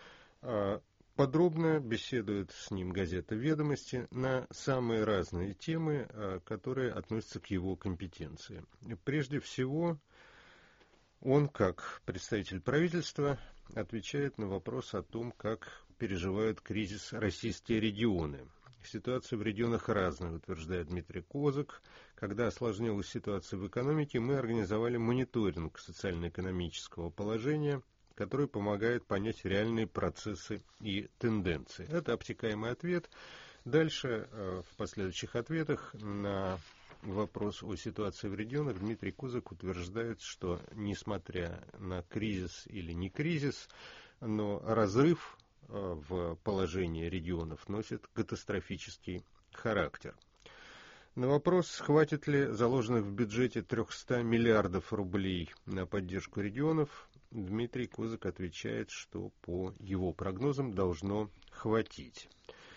Подробно беседует с ним газета «Ведомости» на самые разные темы, которые относятся к его компетенции. Прежде всего, он, как представитель правительства, отвечает на вопрос о том, как переживают кризис российские регионы. Ситуация в регионах разная, утверждает Дмитрий Козак. Когда осложнилась ситуация в экономике, мы организовали мониторинг социально-экономического положения, который помогает понять реальные процессы и тенденции. Это обтекаемый ответ. Дальше, в последующих ответах на вопрос о ситуации в регионах, Дмитрий Козак утверждает, что несмотря на кризис или не кризис, но разрыв в положении регионов носит катастрофический характер. На вопрос, хватит ли заложенных в бюджете триста миллиардов рублей на поддержку регионов, Дмитрий Козак отвечает, что по его прогнозам должно хватить.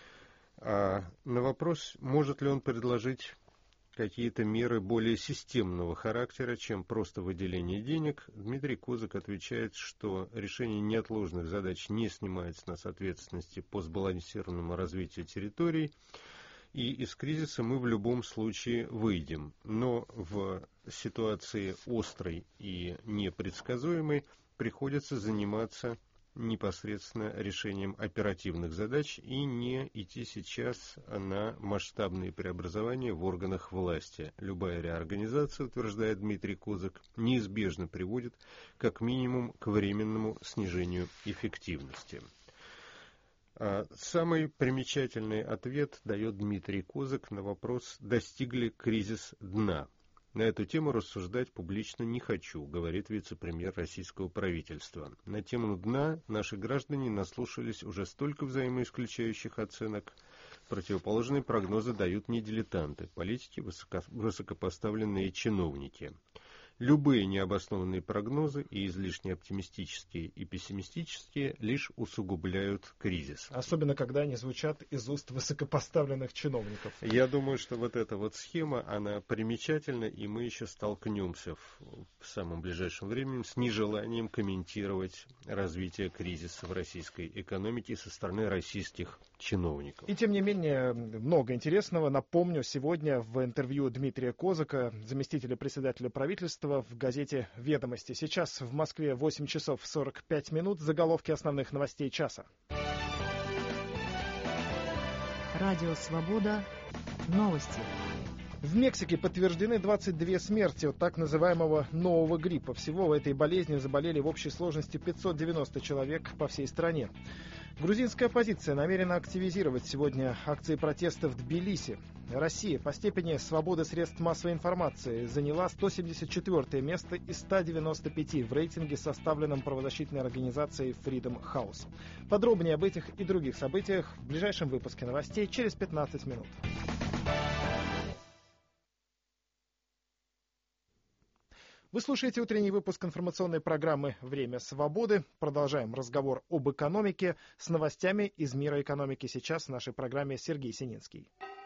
А на вопрос, может ли он предложить какие-то меры более системного характера, чем просто выделение денег, Дмитрий Козак отвечает, что решение неотложных задач не снимает с нас ответственности по сбалансированному развитию территорий, и из кризиса мы в любом случае выйдем. Но в ситуации острой и непредсказуемой приходится заниматься непосредственно решением оперативных задач и не идти сейчас на масштабные преобразования в органах власти. Любая реорганизация, утверждает Дмитрий Козак, неизбежно приводит как минимум к временному снижению эффективности. Самый примечательный ответ дает Дмитрий Козак на вопрос, достигли кризис дна. На эту тему рассуждать публично не хочу, говорит вице-премьер российского правительства. На тему дна наши граждане наслушались уже столько взаимоисключающих оценок. Противоположные прогнозы дают не дилетанты, политики, высоко, высокопоставленные чиновники. Любые необоснованные прогнозы, и излишне оптимистические, и пессимистические, лишь усугубляют кризис. Особенно, когда они звучат из уст высокопоставленных чиновников. Я думаю, что вот эта вот схема, она примечательна, и мы еще столкнемся в, в самом ближайшем времени с нежеланием комментировать развитие кризиса в российской экономике со стороны российских чиновников. И тем не менее, много интересного. Напомню, сегодня в интервью Дмитрия Козака, заместителя председателя правительства, в газете «Ведомости». Сейчас в Москве восемь часов сорок пять минут. Заголовки основных новостей часа. Радио «Свобода». Новости. В Мексике подтверждены двадцать две смерти от так называемого нового гриппа. Всего в этой болезни заболели в общей сложности пятьсот девяносто человек по всей стране. Грузинская оппозиция намерена активизировать сегодня акции протеста в Тбилиси. Россия по степени свободы средств массовой информации заняла сто семьдесят четвёртое место из ста девяноста пяти в рейтинге, составленном правозащитной организацией Freedom House. Подробнее об этих и других событиях в ближайшем выпуске новостей через пятнадцать минут. Вы слушаете утренний выпуск информационной программы «Время свободы». Продолжаем разговор об экономике с новостями из мира экономики. Сейчас в нашей программе Сергей Сининский.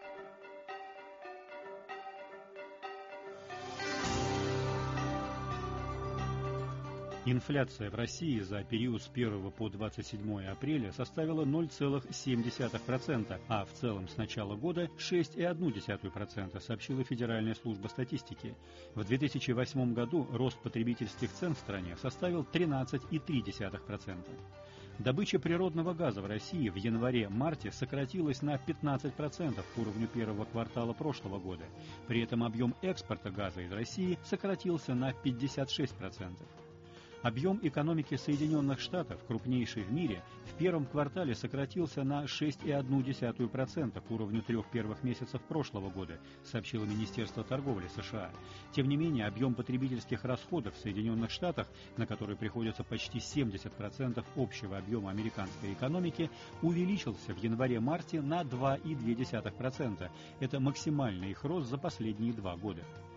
Инфляция в России за период с первого по двадцать седьмое апреля составила ноль целых семь десятых процента, а в целом с начала года шесть целых одна десятая процента, сообщила Федеральная служба статистики. В две тысячи восьмом году рост потребительских цен в стране составил тринадцать целых три десятых процента. Добыча природного газа в России в январе-марте сократилась на пятнадцать процентов к уровню первого квартала прошлого года. При этом объем экспорта газа из России сократился на пятьдесят шесть процентов. Объем экономики Соединенных Штатов, крупнейший в мире, в первом квартале сократился на шесть целых одна десятая процента к уровню трех первых месяцев прошлого года, сообщило Министерство торговли США. Тем не менее, объем потребительских расходов в Соединенных Штатах, на которые приходится почти семьдесят процентов общего объема американской экономики, увеличился в январе-марте на два целых две десятых процента. Это максимальный их рост за последние два года.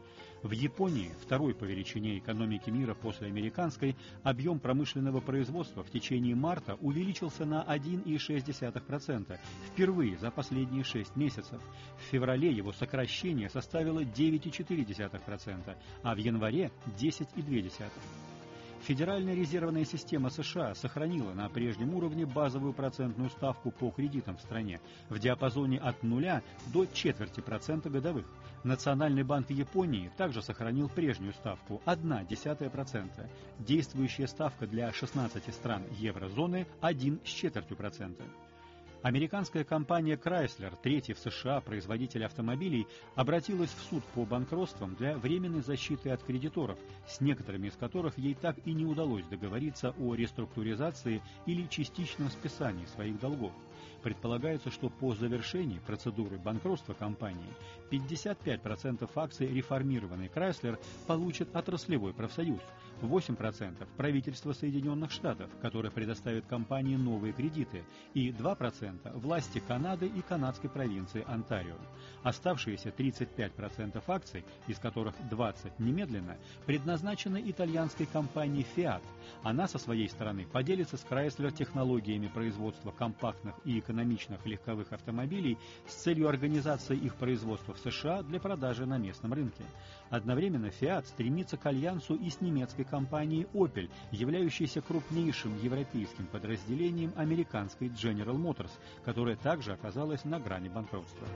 В Японии, второй по величине экономики мира после американской, объем промышленного производства в течение марта увеличился на один целых шесть десятых процента, впервые за последние шесть месяцев. В феврале его сокращение составило девять целых четыре десятых процента, а в январе десять целых две десятых процента. Федеральная резервная система США сохранила на прежнем уровне базовую процентную ставку по кредитам в стране в диапазоне от нуля до четверти процента годовых. Национальный банк Японии также сохранил прежнюю ставку – одна десятая процента. Действующая ставка для шестнадцати стран еврозоны – один с четвертью процента. Американская компания Chrysler, третий в США производитель автомобилей, обратилась в суд по банкротствам для временной защиты от кредиторов, с некоторыми из которых ей так и не удалось договориться о реструктуризации или частичном списании своих долгов. Предполагается, что по завершении процедуры банкротства компании пятьдесят пять процентов акций реформированной Chrysler получит отраслевой профсоюз, восемь процентов правительство Соединенных Штатов, которое предоставит компании новые кредиты, и два процента власти Канады и канадской провинции Онтарио. Оставшиеся тридцать пять процентов акций, из которых двадцать процентов немедленно, предназначены итальянской компании Fiat. Она со своей стороны поделится с Chrysler технологиями производства компактных и экономичных легковых автомобилей с целью организации их производства в США для продажи на местном рынке. Одновременно Fiat стремится к альянсу и с немецкой компанией Opel, являющейся крупнейшим европейским подразделением американской General Motors, которая также оказалась на грани банкротства.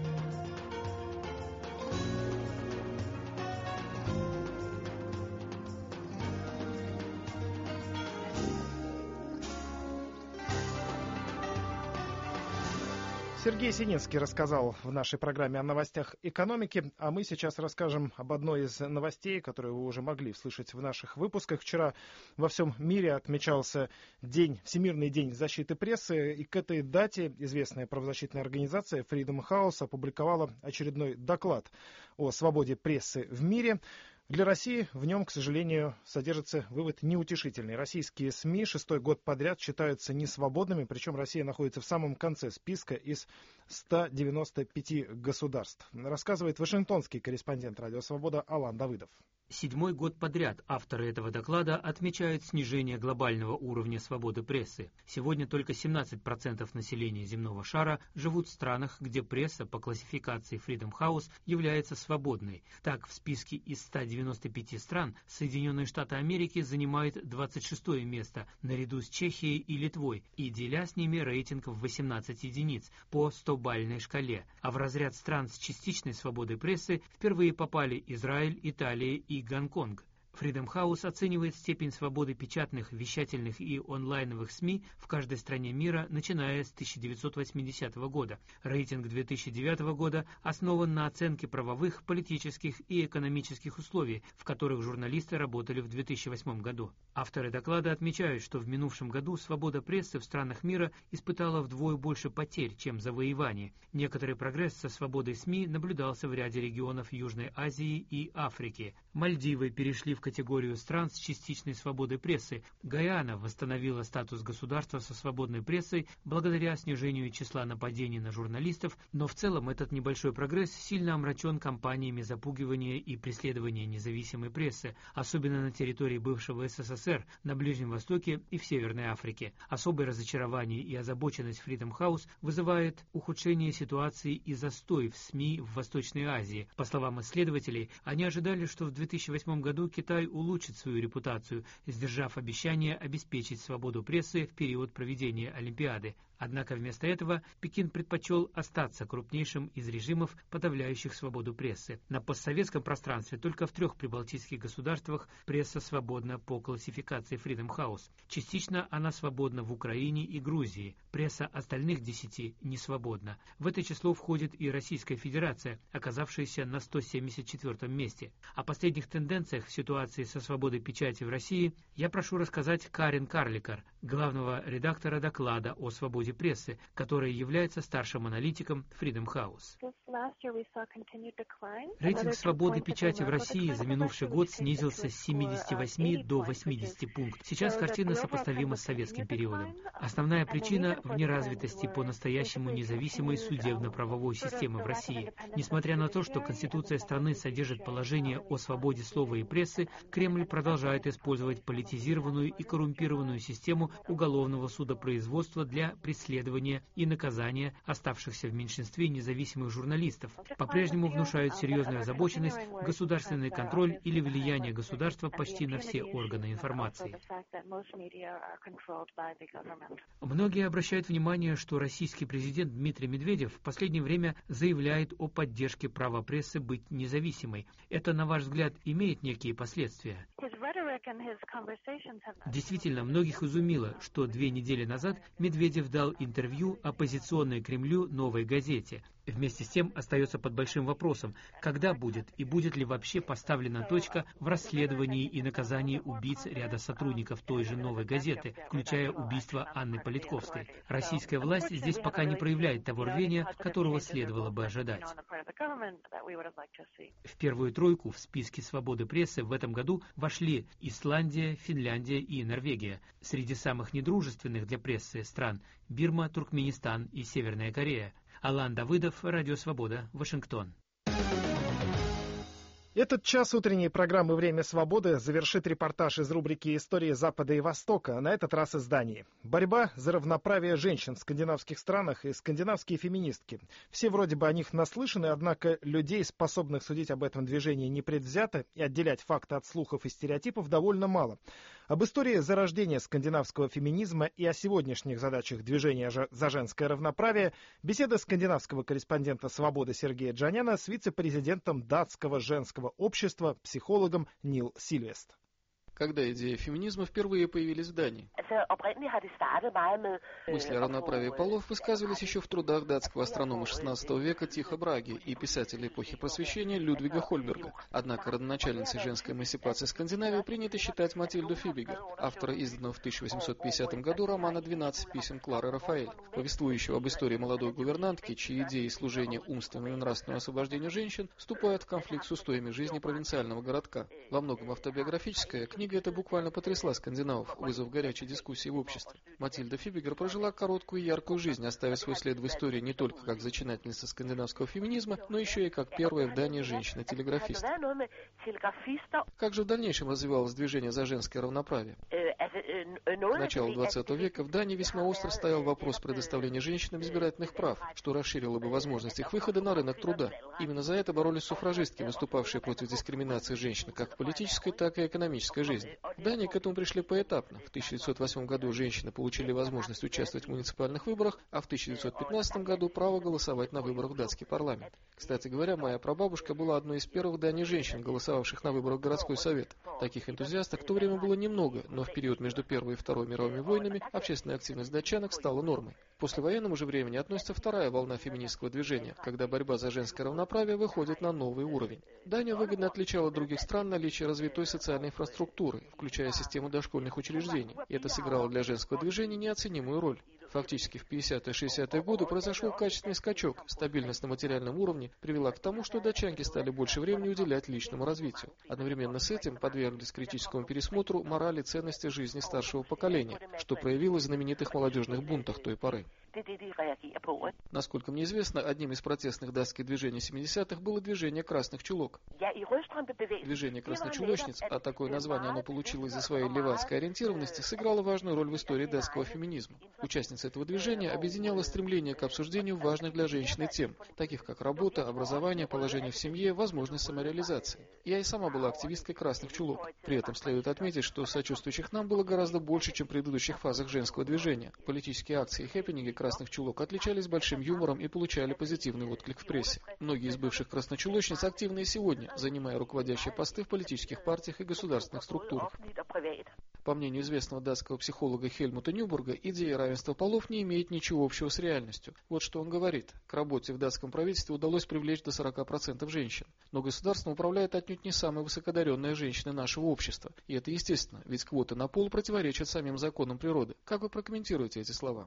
Сергей Сининский рассказал в нашей программе о новостях экономики, а мы сейчас расскажем об одной из новостей, которые вы уже могли услышать в наших выпусках. Вчера во всем мире отмечался день, Всемирный день защиты прессы, и к этой дате известная правозащитная организация Freedom House опубликовала очередной доклад о свободе прессы в мире. Для России в нем, к сожалению, содержится вывод неутешительный. Российские СМИ шестой год подряд считаются несвободными, причем Россия находится в самом конце списка из ста девяноста пяти государств. Рассказывает вашингтонский корреспондент «Радио Свобода» Алан Давыдов. Седьмой год подряд авторы этого доклада отмечают снижение глобального уровня свободы прессы. Сегодня только семнадцать процентов населения земного шара живут в странах, где пресса по классификации Freedom House является свободной. Так, в списке из ста девяноста пяти стран Соединенные Штаты Америки занимают двадцать шестое место, наряду с Чехией и Литвой, и деля с ними рейтинг в восемнадцать единиц по стобалльной шкале. А в разряд стран с частичной свободой прессы впервые попали Израиль, Италия и Гонконг. Freedom House оценивает степень свободы печатных, вещательных и онлайновых СМИ в каждой стране мира, начиная с тысяча девятьсот восьмидесятого года. Рейтинг две тысячи девятого года основан на оценке правовых, политических и экономических условий, в которых журналисты работали в две тысячи восьмом году. Авторы доклада отмечают, что в минувшем году свобода прессы в странах мира испытала вдвое больше потерь, чем завоеваний. Некоторый прогресс со свободой СМИ наблюдался в ряде регионов Южной Азии и Африки. Мальдивы перешли в категорию стран с частичной свободой прессы. Гайана восстановила статус государства со свободной прессой благодаря снижению числа нападений на журналистов, но в целом этот небольшой прогресс сильно омрачен кампаниями запугивания и преследования независимой прессы, особенно на территории бывшего СССР, на Ближнем Востоке и в Северной Африке. Особое разочарование и озабоченность Freedom House вызывает ухудшение ситуации и застой в СМИ в Восточной Азии. По словам исследователей, они ожидали, что в две тысячи восьмом году Китай улучшит свою репутацию, сдержав обещание обеспечить свободу прессы в период проведения Олимпиады. Однако вместо этого Пекин предпочел остаться крупнейшим из режимов, подавляющих свободу прессы. На постсоветском пространстве только в трех прибалтийских государствах пресса свободна по классификации Freedom House. Частично она свободна в Украине и Грузии. Пресса остальных десяти не свободна. В это число входит и Российская Федерация, оказавшаяся на сто семьдесят четвёртом месте. О последних тенденциях в ситуации со свободой печати в России я прошу рассказать Карен Карликар, главного редактора доклада о свободе прессы, которая является старшим аналитиком Freedom House. Рейтинг свободы печати в России за минувший год снизился с семидесяти восьми до восьмидесяти пунктов. Сейчас картина сопоставима с советским периодом. Основная причина в неразвитости по-настоящему независимой судебно-правовой системы в России. Несмотря на то, что Конституция страны содержит положение о свободе слова и прессы, Кремль продолжает использовать политизированную и коррумпированную систему уголовного судопроизводства для преследования и наказания оставшихся в меньшинстве независимых журналистов. По-прежнему внушают серьезную озабоченность, государственный контроль или влияние государства почти на все органы информации. Многие обращают внимание, что российский президент Дмитрий Медведев в последнее время заявляет о поддержке права прессы быть независимой. Это, на ваш взгляд, имеет некие последствия? Действительно, многих изумило, что две недели назад Медведев дал интервью оппозиционной Кремлю «Новой газете». Вместе с тем остается под большим вопросом, когда будет и будет ли вообще поставлена точка в расследовании и наказании убийц ряда сотрудников той же «Новой газеты», включая убийство Анны Политковской. Российская власть здесь пока не проявляет того рвения, которого следовало бы ожидать. В первую тройку в списке свободы прессы в этом году вошли Исландия, Финляндия и Норвегия. Среди самых недружественных для прессы стран – Бирма, Туркменистан и Северная Корея. Алан Давыдов, Радио Свобода, Вашингтон. Этот час утренней программы «Время свободы» завершит репортаж из рубрики «Истории Запада и Востока», на этот раз из Дании. Борьба за равноправие женщин в скандинавских странах и скандинавские феминистки. Все вроде бы о них наслышаны, однако людей, способных судить об этом движении непредвзято и отделять факты от слухов и стереотипов, довольно мало. Об истории зарождения скандинавского феминизма и о сегодняшних задачах движения за женское равноправие беседа скандинавского корреспондента «Свободы» Сергея Джаняна с вице-президентом датского женского общества, психологом Нил Сильвест. Когда идеи феминизма впервые появились в Дании? Мысли о равноправии полов высказывались еще в трудах датского астронома шестнадцатого века Тихо Браги и писателя эпохи Просвещения Людвига Хольберга. Однако родоначальницей женской эмансипации Скандинавии принято считать Матильду Фибигер, автора изданного в тысяча восемьсот пятидесятом году романа «двенадцать писем Клары Рафаэль», повествующего об истории молодой гувернантки, чьи идеи служения умственному и нравственному освобождению женщин вступают в конфликт с устоями жизни провинциального городка. Во многом автобиографическая, книга Книга эта буквально потрясла скандинавов, вызвав горячие дискуссии в обществе. Матильда Фибигер прожила короткую и яркую жизнь, оставив свой след в истории не только как зачинательница скандинавского феминизма, но еще и как первая в Дании женщина-телеграфист. Как же в дальнейшем развивалось движение за женское равноправие? К началу двадцатого века в Дании весьма остро стоял вопрос предоставления женщинам избирательных прав, что расширило бы возможность их выхода на рынок труда. Именно за это боролись суфражистки, выступавшие против дискриминации женщин как в политической, так и экономической жизни. В Дании к этому пришли поэтапно. В тысяча девятьсот восьмом году женщины получили возможность участвовать в муниципальных выборах, а в тысяча девятьсот пятнадцатом году право голосовать на выборах в датский парламент. Кстати говоря, моя прабабушка была одной из первых в Дании женщин, голосовавших на выборах в городской совет. Таких энтузиастов в то время было немного, но в период между Первой и Второй мировыми войнами общественная активность датчанок стала нормой. К послевоенному же времени относится вторая волна феминистского движения, когда борьба за женское равноправие выходит на новый уровень. Дания выгодно отличала от других стран наличие развитой социальной инфраструктуры, включая систему дошкольных учреждений, и это сыграло для женского движения неоценимую роль. Фактически в пятидесятые-шестидесятые годы произошел качественный скачок. Стабильность на материальном уровне привела к тому, что датчанки стали больше времени уделять личному развитию. Одновременно с этим подверглись критическому пересмотру морали и ценности жизни старшего поколения, что проявилось в знаменитых молодежных бунтах той поры. Насколько мне известно, одним из протестных датских движений семидесятых было движение красных чулок. Движение красночулочниц, а такое название оно получило из-за своей левацкой ориентированности, сыграло важную роль в истории датского феминизма. Участницы этого движения объединяло стремление к обсуждению важных для женщины тем, таких как работа, образование, положение в семье, возможность самореализации. Я и сама была активисткой красных чулок. При этом следует отметить, что сочувствующих нам было гораздо больше, чем в предыдущих фазах женского движения. Политические акции и хэппининги красных чулок отличались большим юмором и получали позитивный отклик в прессе. Многие из бывших красночулочниц активны и сегодня, занимая руководящие посты в политических партиях и государственных структурах. По мнению известного датского психолога Хельмута Нюбурга, идея равенства полов не имеет ничего общего с реальностью. Вот что он говорит. К работе в датском правительстве удалось привлечь до сорока процентов женщин. Но государством управляет отнюдь не самая высокодаренная женщина нашего общества. И это естественно, ведь квоты на пол противоречат самим законам природы. Как вы прокомментируете эти слова?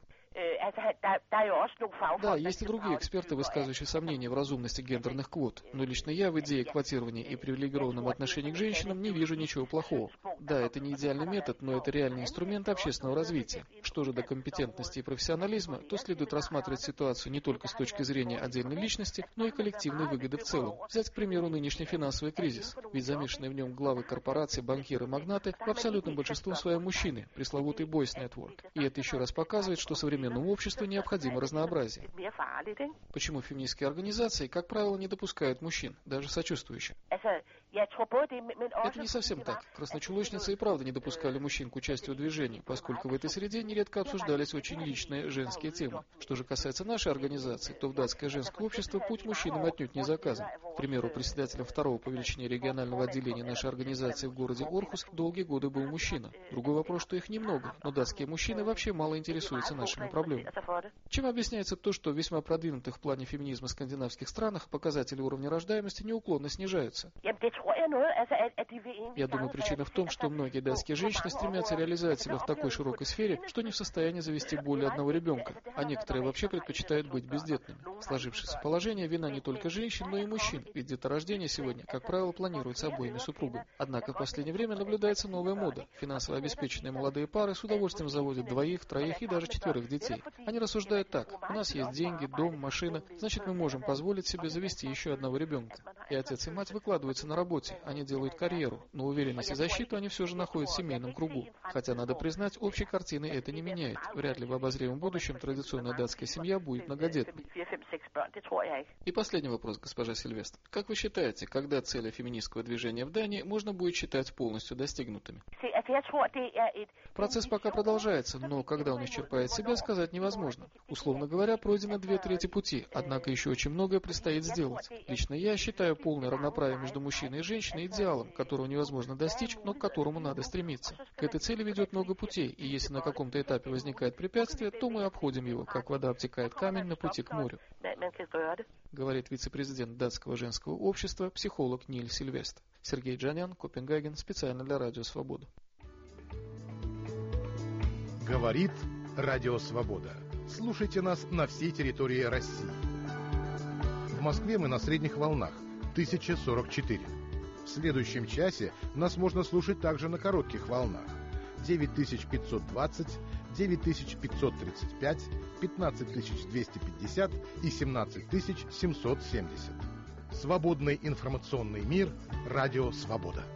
Да, есть и другие эксперты, высказывающие сомнения в разумности гендерных квот. Но лично я в идее квотирования и привилегированном отношении к женщинам не вижу ничего плохого. Да, это не идеальный метод, но это реальный инструмент общественного развития. Что же до компетентности и профессионализма, то следует рассматривать ситуацию не только с точки зрения отдельной личности, но и коллективной выгоды в целом. Взять, к примеру, нынешний финансовый кризис. Ведь замешанные в нем главы корпораций, банкиры, магнаты в абсолютном большинстве своем мужчины, пресловутый Boys Network. И это еще раз показывает, что современному обществу необходимо разнообразие. Почему феминистские организации, как правило, не допускают мужчин, даже сочувствующих? Это не совсем так. Красночулочницы и правда не допускали мужчин к участию в движении, поскольку в этой среде нередко обсуждались очень личные женские темы. Что же касается нашей организации, то в датское женское общество путь мужчинам отнюдь не заказан. К примеру, председателем второго по величине регионального отделения нашей организации в городе Орхус долгие годы был мужчина. Другой вопрос, что их немного, но датские мужчины вообще мало интересуются нашими проблемами. Чем объясняется то, что в весьма продвинутых в плане феминизма скандинавских странах показатели уровня рождаемости неуклонно снижаются? Я думаю, причина в том, что многие датские женщины стремятся реализовать себя в такой широкой сфере, что не в состоянии завести более одного ребенка, а некоторые вообще предпочитают быть бездетными. Сложившееся положение вина не только женщин, но и мужчин, ведь деторождение сегодня, как правило, планируется обоими супругами. Однако в последнее время наблюдается новая мода. Финансово обеспеченные молодые пары с удовольствием заводят двоих, троих и даже четверых детей. Они рассуждают так: у нас есть деньги, дом, машина, значит мы можем позволить себе завести еще одного ребенка. И отец и мать выкладываются на работе, они делают карьеру, но уверенность и защиту они все же находят в семейном кругу. Хотя, надо признать, общей картины это не меняет. Вряд ли в обозримом будущем традиционная датская семья будет многодетной. И последний вопрос, госпожа Сильвестр. Как вы считаете, когда цели феминистского движения в Дании можно будет считать полностью достигнутыми? Процесс пока продолжается, но когда он исчерпает себя, сказать невозможно. Условно говоря, пройдено две трети пути, однако еще очень многое предстоит сделать. Лично я считаю полное равноправие между мужчиной и женщиной идеалом, которого невозможно достичь, но к которому надо стремиться. К этой цели ведет много путей, и если на каком-то этапе возникает препятствие, то мы обходим его, как вода обтекает камень на пути к морю. Говорит вице-президент датского женского общества, психолог Ниль Сильвестр. Сергей Джанян, Копенгаген, специально для Радио Свобода. Говорит Радио Свобода. Слушайте нас на всей территории России. В Москве мы на средних волнах тысяча сорок четыре. В следующем часе нас можно слушать также на коротких волнах. девять тысяч пятьсот двадцать, девять тысяч пятьсот тридцать пять, пятнадцать тысяч двести пятьдесят и семнадцать тысяч семьсот семьдесят. Свободный информационный мир. Радио «Свобода».